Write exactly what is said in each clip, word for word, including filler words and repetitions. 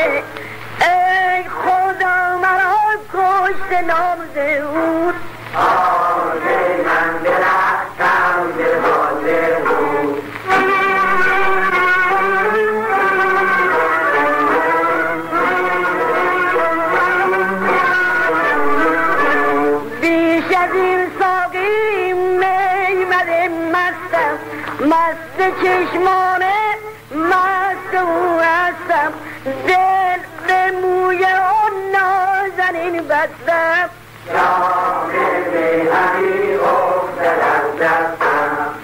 که ای خدا مرا کشت نامزه بود آزه من درختم دلبازه بود بیش از این ساقی میمده مستم مست چشمانه مست او هستم دل به موی آن نازنین بستم جام به همی افتد از دستم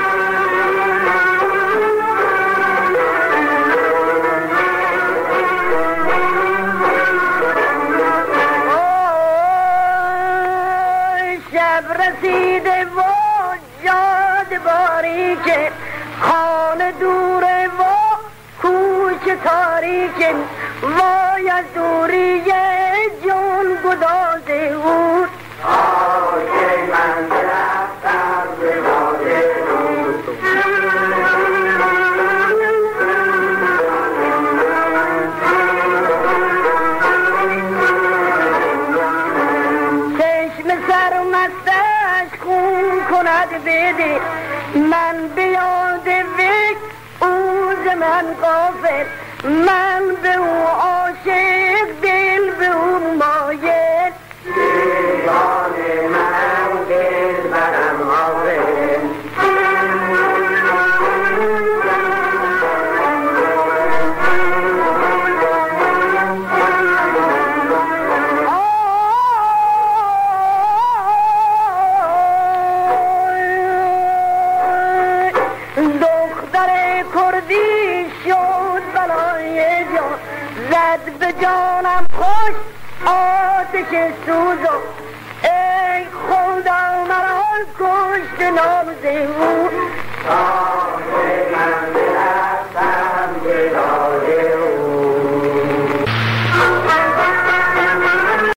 شب رسیده و جاده باریکه خانه دوره و کوچه تاریکه وای از دوری جون گدازه بود آه من درفتم به باده بود چشم سرمستش خون کند بده من بیاد وک اوز من غافل من به او عاشق دل به او مایل دیوانه من دل برم غافل زد به جانم خوش آتش سوزو ای خدا مرا کشت نامزه بود